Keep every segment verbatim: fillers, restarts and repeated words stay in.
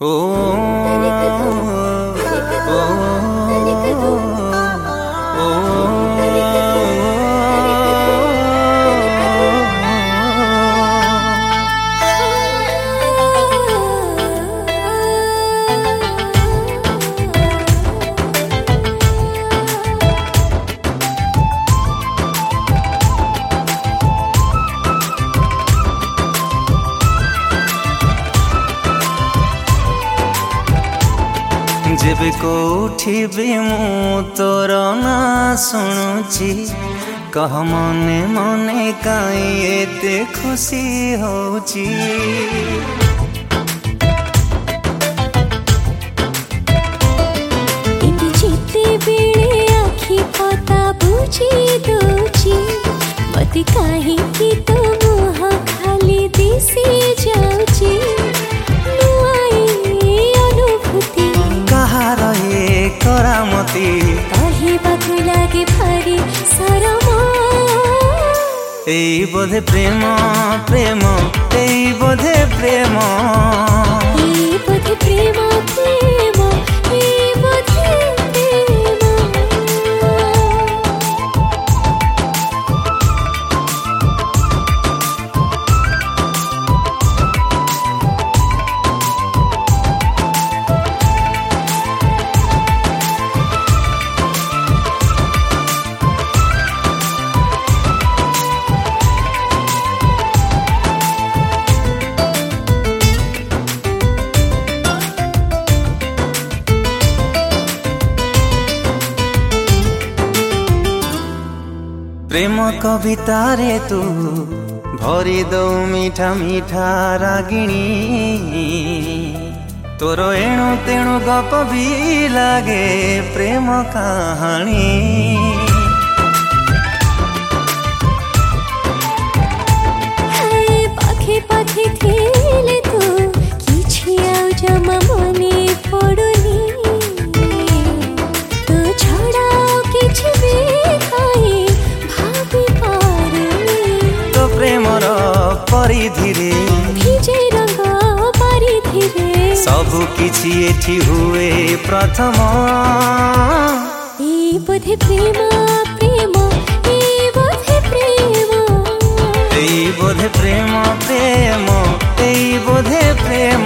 ओ जेबे कोठी भी मु तोर ना शुणुची कह मने मने काई एते खुशी होची। एते जिते बेले आखि पता बुझी दोची मते काहे कि तो मुह खाली दिसी जाउची। करामती कहबाकु लागे भारी सरम एई बोधे प्रेम प्रेम एई बोधे प्रेम एई बोधे प्रेम प्रेम एई बोधे प्रेम कविता रे तू भरी दौ मीठा मीठा रागिणी तोर एणु तेणु गप भी लागे प्रेम कहानी। पाखे पाखे थेले तू किछि आउ जमा मने पड़ुनी तो छड़ा किछि भी प्रेमर परिधि भिजे रंग परिधि सबु किछि एठी हुए प्रथम ए बोधे प्रेम प्रेम ए बोधे प्रेम ए बोधे प्रेम प्रेम ए बोधे प्रेम।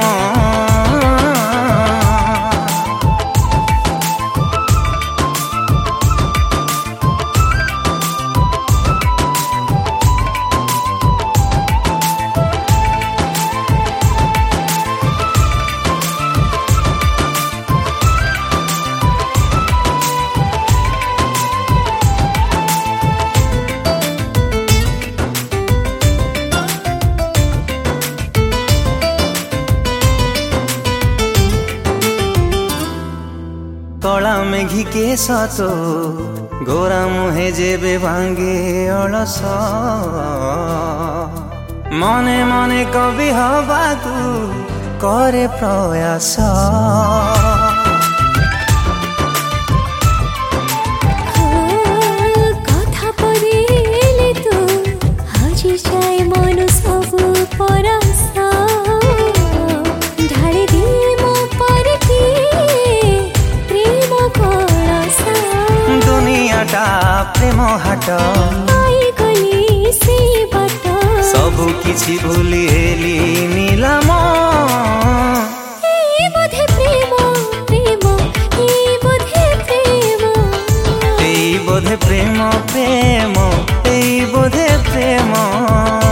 कला मेघी के सतो गोरा मुहे जेबे भांगे अलस मने मने कवि हबाकू करे प्रयास। कथा परेले तू हजी जाए मन सबु परस ढाली दिए मो पर की दुनियाटा प्रेम हाट आई गली से बाट सबु किछि भूली हेली नीलम ए बोधे प्रेम प्रेम ए बोधे प्रेम ए बोधे प्रेम प्रेम ए बोधे प्रेम।